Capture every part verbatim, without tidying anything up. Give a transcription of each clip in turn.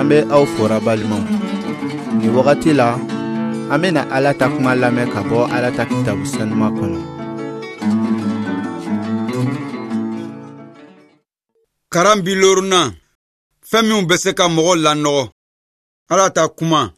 Ambe au fora balimon. Ni wakati la, ame na ala takuma lame kabo ala takitabu sanma kono. Karambi loruna, femi umbeseka mogo lanogo. Ala takuma.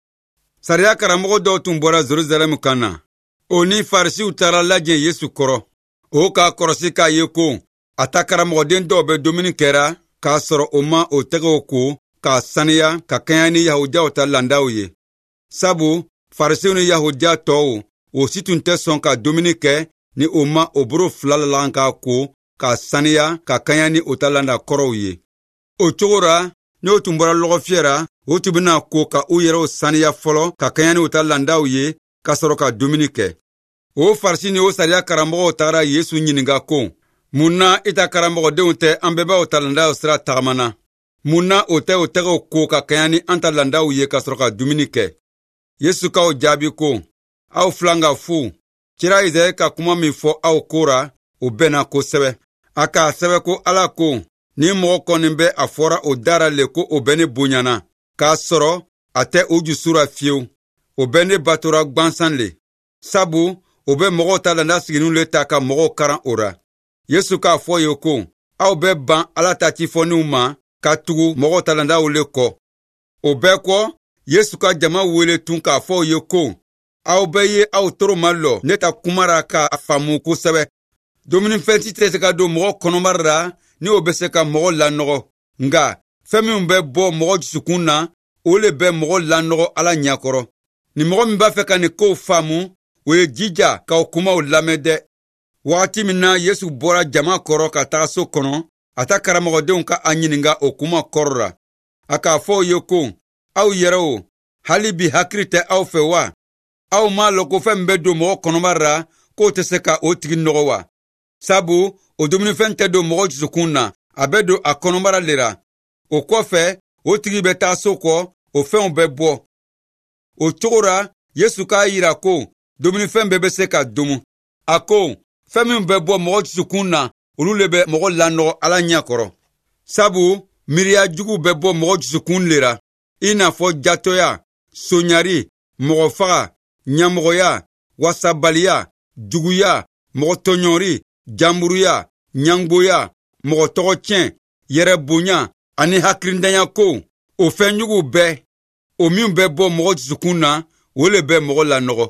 Sariya karamogo do tumbora Jerusalem kana. Oni farisi utara laje Yesu koro. O ka korosi ka yeko. Ata karamogo den do be domini kera. Ka soro oma o tego ko. Ka saniya ka kanyani Yahudia ota landau ye. Sabu, farisi ni Yahudia tohu. O situnte son ka domini ke. Ni oma oburo flalalanka ko. Ka saniya ka kanyani ota landa koro ye. O chogora, ni o tumbora logo fiera. O tubina ko ka u yero saniya folo ka kanyani ota landau ye. Ka soro ka domini ke. O farisi ni o sariya karambogo tagara Yesu nyininga ko. Muna ita karambogo deunte ambeba ota landau sira tagamana. Muna ote otego ko ka kanyani anta landau ye ka soro ka domini ke. Yesu ka o jabi ko. Au flanga fu. Kira izae ka kuma mi fo au kora. O bena ko sebe. Aka sebe ko ala ko. Ni mogo konimbe afora o dara le ko o bene bunyana. Ka soro ate uju sura fiu. O bene batura gbansan le. Sabu, o be mogo talanda siginu le taka mogo karan ora. Yesu ka fo yo ko. Au be ban ala tati foni uma. Ka tugu mogo talanda ule ko. O be ko, Yesu ka jama wele tun ka fo yo ko. Au be ye au toro malo neta kumara ka afamu ko sebe. Domini fenti te se ka do mogo konomara ni o be se ka mogo lanogo. Nga, femi mbe bo mogo jisukuna, ole be mogo lanogo ala nyakoro. Ni mogo mba fe ka ni ko famu, we jija ka okuma o lamede. Wakati mina Yesu bora jama koro ka taso kono, ata karamogo deun ka anyininga okuma korora. Aka fo yoko, au yerao, hali bi hakrite au fewa. Au ma loko fe mbe do mogo konomara, ko te se ka o tigi nogo wa. Sabu, o domini fente do mogo jisukuna, abedo a konomara lera. O kofe, o tigi be taso ko, o fe on be bo. O chogora, Yesu ka yira ko, domini fen bebe se ka domu. Ako, femi mbe bo mogo jisukuna, ulu lebe mogo lano ala nyakoro. Sabu, miria jugu be bo mogo jisukun lera. Ina fo jatoya, sonyari, mogo faga, nyamogoya, wasabaliya, juguya, mogo tonyori, jamburuya, nyangboya, mogo togo chen, yere bonya, ani hakrindanya ko, o fenyugu be, o miun be bo mogo jisukuna, wole be mogo lanogo.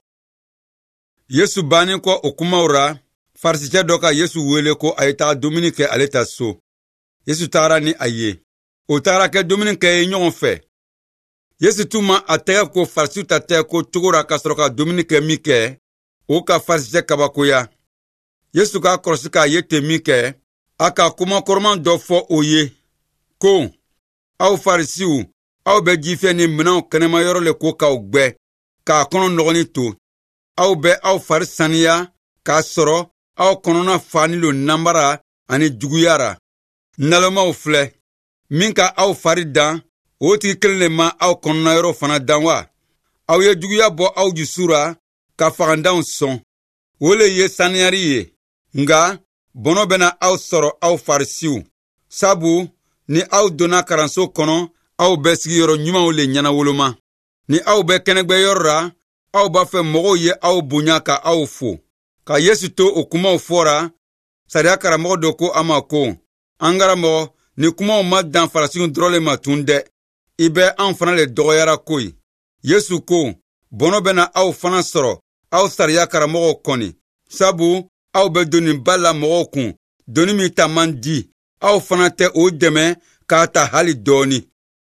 Yesu bani ko okuma ora, farisiche doka Yesu wele ko ayeta Dominike aleta so. Yesu tara ni aye. O tara ke Dominike e nyon fe. Yesu tuma atega ko farisiu tate ko tugura kasroka Dominike mike, o ka farisiche kabakoya. Yesu ka korosika yete mike, aka kuma korman do fo oye. Ko, au farisiu, au be jife ni mnan kanema yoro le ko ka ogbe, ka kono nogoni to. Au be au farisaniya, ka soro, au konona fanilo nambara, ani juguyara. Naloma ou fle, minka au faridan, oti kelema au konona yoro fana danwa. Au ye juguya bo au jusura, ka farandan son. Wole ye saniyari ye. Nga, bono bena au soro au farisiu. Sabu, ni au dona karanso kono, au besigi yoro nyuma ule nyana woloma. Ni au be kenegbe yorra, au bafe mogo ye au bunyaka au fo. Ka Yesu to okuma ufora, saria karamogo doko ama ko. Angara mo, ni kuma uma dan farasiun drole matunde. Ibe an fana le dogoyara koi. Yesu ko, bono bena au fana soro, au saria karamogo koni. Sabu, au be doni bala mogo kun, doni mi tamandi, au fana te o deme, kata hali doni.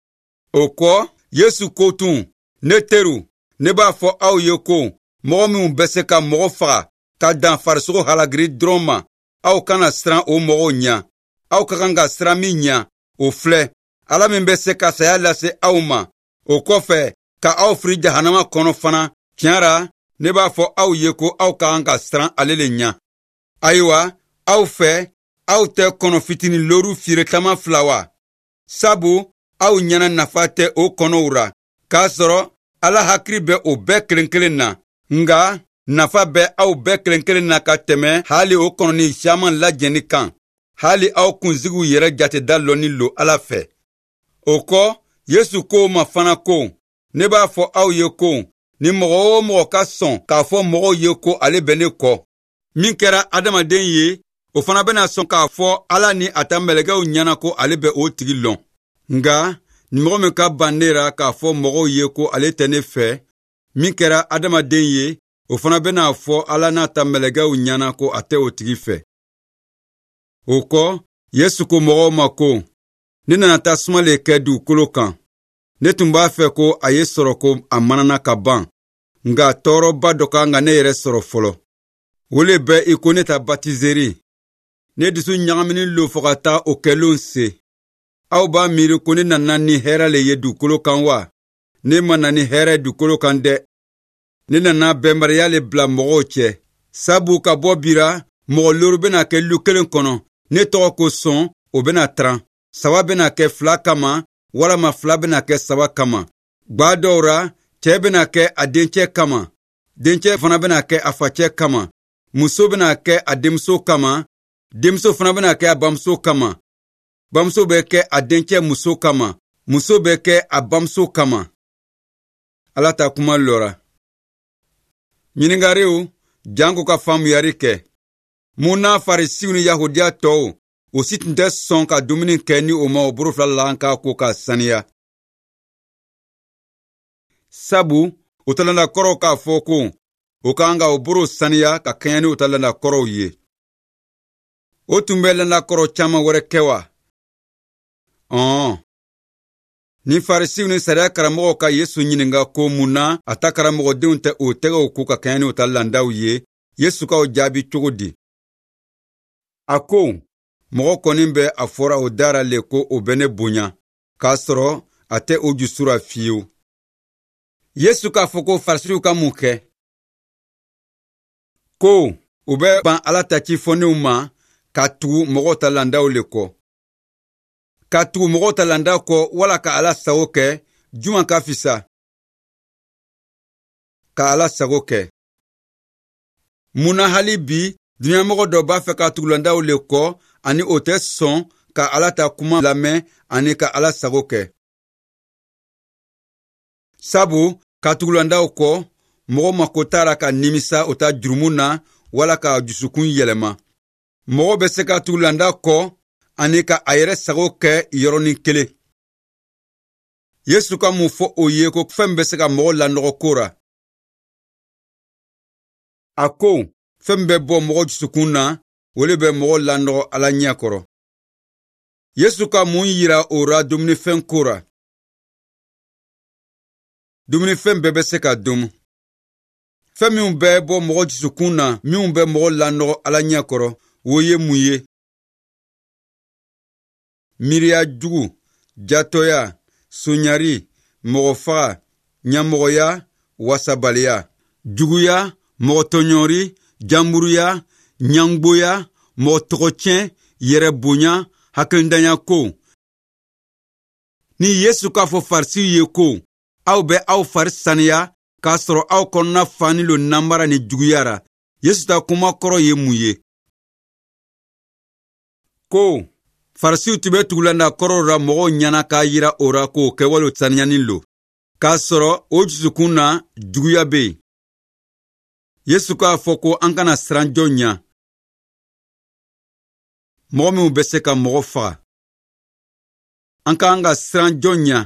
Oko, Yesu ko tun, ne teru, ne ba fo au yoko, mogo mi umbese ka mogo faga, ka dan farisugo halagiri droma, au kana stran o mogo nya, au kakanga stran mi nya, o fle, ala mi mbese ka saya lase au ma, o kofe, ka au fri jahanama kono fana, tiara, ne ba fo au yeko au kakanga stran alele nya. Aywa, au fe, au te kono fitini loru fire tama flawa. Sabu, au nyana nafate o kono ura, ka soro, ala hakri be o be kelenkelen na, nga, nafa be au be kelenkelen na ka teme hali o kono ni shaman la jeni kan, hali au kunzigu yere jate da loni lo ala fe. Oko, Yesu ko ma fana ko, ne b'a fɔ aw ye ko, ni mɔgɔ o mɔgɔ ka sɔn k'a fɔ mɔgɔw ye ko ale bɛ ne kɔ. Min kɛra adamaden ye, o fana bɛna sɔn k'a fɔ Ala ni a ta mɛlɛkɛw ɲɛna ko ale bɛ o tigi lɔn. Nga, ni mɔgɔ min ka ban ne ra k'a fɔ mɔgɔw ye ko ale tɛ ne fɛ, min kɛra adamaden ye, o fana bɛna fɔ Ala n'a ta mɛlɛkɛw ɲɛna ko a tɛ o tigi fɛ. O kɔ, Yesu ko mɔgɔw ma ko, ne nana tasuma le kɛ dugukolo kan. Ne tun b'a fɛ ko a ye sɔrɔ ko a manana ka ban, nga tɔɔrɔba dɔ kan ka ne yɛrɛ sɔrɔ fɔlɔ. O le bɛ i ko ne ta batizeri. Ne dusu ɲagamini lo fɔ ka taa o kɛlenw se. Aw b'a miiri ko ne nana ni hɛrɛ le ye dugukolo kan wa? Ne ma na ni hɛrɛ dugukolo kan dɛ. Ne nana bɛnbariya le bila mɔgɔw cɛ. Sabu ka bɔ bira, mɔgɔ loru bɛna kɛ lu kelen kɔnɔ. Ne tɔgɔ ko sɔn, o bɛna tran. Saba bɛna kɛ fila kama, walama fila bɛna kɛ saba kama. Gba dɔw ra, cɛ bɛna kɛ a dencɛ kama. Dencɛ fana bɛna kɛ a facɛ kama. Muso bɛna kɛ a denmuso kama. Denmuso fana bɛna kɛ a bamuso kama. Bamuso bɛ kɛ a dencɛ muso kama. Muso bɛ kɛ a bamuso kama. Ala ta kuma lɔra. Ɲiningariw, janko ka faamuyari kɛ. Mun na Farisiw ni Yahudiya tɔw, o si tun tɛ sɔn ka dumuni kɛ ni o ma o boro fila la k'a ko ka saniya. Sabu, o talanda kɔrɔw k'a fɔ ko, o k'an ka o boro saniya ka kɛɲɛ ni o talanda kɔrɔw ye. O tun bɛ landa kɔrɔ caman wɛrɛ kɛ wa? Ɔn. Ni Farisiw ni sariya karamɔgɔw ka Yesu ɲininga ko mun na a ta karamɔgɔdenw tɛ o tɛgɛw ko ka kɛɲɛ ni o ta landaw ye, Yesu ka o jaabi cogo di? A ko, mɔgɔ kɔni bɛ a fɔra o dara le ko o bɛ ne bonya, k'a sɔrɔ a tɛ o jusura fiyewu. Yesu k'a fɔ ko Farisiw ka mun kɛ? Ko, u bɛ ban Ala ta ci fɔnenw ma, ka tugu mɔgɔw ta landaw le kɔ. Ka tugu mɔgɔw ta landaw kɔ wala ka Ala sago kɛ, juman ka fisa? Ka Ala sago kɛ. Muna hali bi, duɲamɔgɔ dɔ b'a fɛ ka tugu landaw le kɔ, ani o tɛ sɔn ka Ala ta kuma lamɛn ani ka Ala sago kɛ. Sabu, ka tugu landaw kɔ, mɔgɔ mako tara ka nimisa o ta jurumu na wala ka jusukun yɛlɛma. Mɔgɔ bɛ se ka tugu landa kɔ ani ka a yɛrɛ sago kɛ yɔrɔnin kelen. Yesu ka mun fɔ o ye ko fɛn bɛ se ka mɔgɔ lanɔgɔ ko ra. A ko, fɛn bɛ bɔ mɔgɔ jusukun na, o le bɛ mɔgɔ lanɔgɔ Ala ɲɛ kɔrɔ. Yesu ka mun yira o ra dumunifɛn ko ra. Dumunifɛn bɛɛ bɛ se ka dun. Fɛn minw bɛ bɔ mɔgɔ jusukun na, minw bɛ mɔgɔ lanɔgɔ Ala ɲɛ kɔrɔ, o ye mun ye? Miiriya jugu, jatɔya, soɲari, mɔgɔfaga, ɲamɔgɔya, wasabaliya, juguya, mɔgɔtɔɲɔri, jamburuya, ɲangboya, mɔgɔtɔgɔcɛn, yɛrɛbonya, hakilidanya ko. Ni Yesu k'a fɔ Farisiw ye ko, aw bɛ aw fari saniya, k'a sɔrɔ aw kɔnɔna fani lo namara ni juguya ra, Yesu ta kuma kɔrɔ ye mun ye? Ko, Farisiw tun bɛ tugulanda kɔrɔw ra mɔgɔw ɲana k'a yira o ra k'o kɛwale saniyani lo, k'a sɔrɔ o jusukun na juguya bɛ yen. Yesu k'a fɔ ko an kana siran jɔn ɲa. Mɔgɔ minw bɛ se ka mɔgɔ faga. An k'an ka siran jɔn ɲa.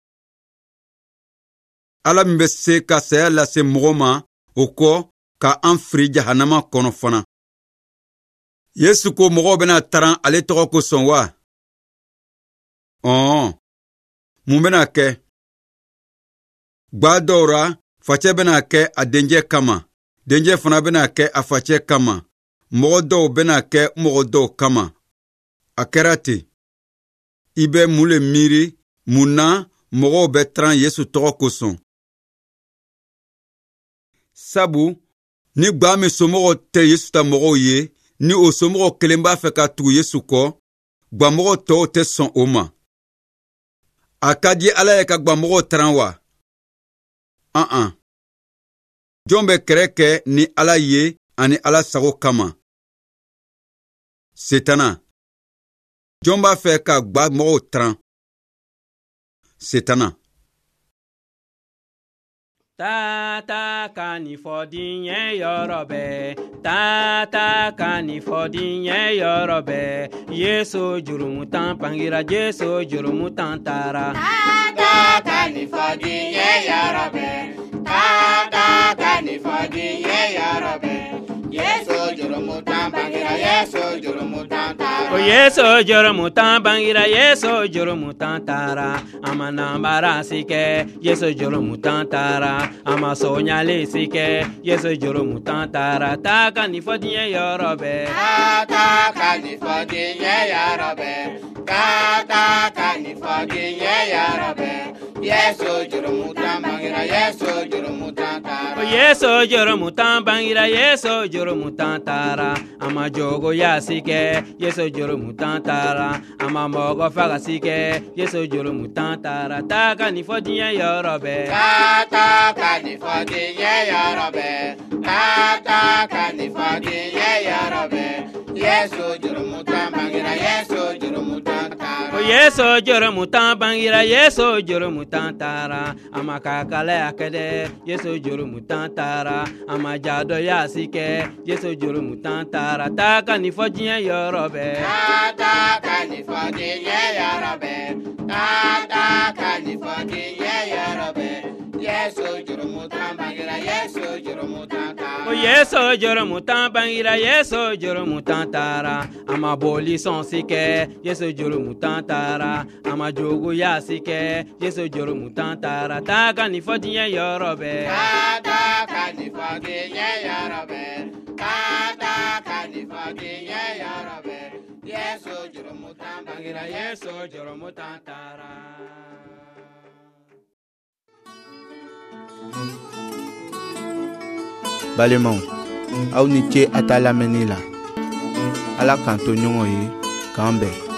Ala min bɛ se ka saya lase mɔgɔ ma, o kɔ ka an firi jahanama kɔnɔ fana. Yesu ko mɔgɔw bɛna taran ale tɔgɔ kosɔn wa? Ɔn, mun bɛna kɛ? Gba dɔw ra, facɛ bɛna kɛ a dencɛ kama, dencɛ fana bɛna kɛ a facɛ kama, mɔgɔ dɔw bɛna kɛ mɔgɔ dɔw kama. A kɛra ten. I bɛ mun le miiri, mun na mɔgɔw bɛ taran Yesu tɔgɔ kosɔn? Sabu, ni gba min somɔgɔw tɛ Yesu ta mɔgɔw ye, ni o somɔgɔw kelen b'a fɛ ka tugu Yesu kɔ, gbamɔgɔ tɔw tɛ sɔn o ma. A ka di Ala ye ka gbamɔgɔw taran wa? An an. Jɔn bɛ kɛrɛ kɛ ni Ala ye ani Ala sago kama? Setana. Jɔn b'a fɛ ka gbamɔgɔw taran? setana. Tata kani fodinye yorobe, tata kani fodinye yorobe, Yesu jurumutan pangira, Yesu jurumutan tara. Tata kani fodinye yorobe, tata kani fodinye yorobe, Yesu jurumutan pangira, Yesu jurumutan tara. O Yesu jurumutan pangira, Yesu jurumutan tara. Amanambara sike, Yesu jurumutan tara. Ama sonyale sike, Yesu jurumutan tara. Taka ni fodinye yorobe, Tata kani fodinye yorobe, tata kani fodinye yorobe, Yesu jurumutan pangira, Yesu jurumutan tara. O Yesu jurumutan pangira, Yesu jurumutan tara. Ama jogo ya sike, Yesu jurumutan tara. Ama mogo faga sike, Yesu jurumutan tara. Taka ni fodinye yorobe, Tata kani fodinye yorobe, tata kani fodinye yorobe, Yesu jurumutan pangira, Yesu jurumutan tara. O Yesu jurumutan pangira, Yesu jurumutan tara. Ama kakale akede, Yesu jurumutan tara. Ama jado ya sike, Yesu jurumutan tara. Taka ni fodinye yorobe, Tata kani fodinye yorobe, tata kani fodinye yorobe, Yesu jurumutan pangira, Yesu jurumutan tara. O Yesu jurumutan pangira, Yesu jurumutan tara. Ama boli son sike, Yesu jurumutan tara. Ama jogo ya sike, Yesu jurumutan tara. Taka ni fodinye yorobe, Tata kani fodinye yorobe, tata kani fodinye yorobe, Yesu jurumutan pangira, Yesu Yesu jurumutan tara. Balemaw, aw ni ce a t'a lamɛnni la. Ala k'an to ɲɔgɔn ye k'an bɛn.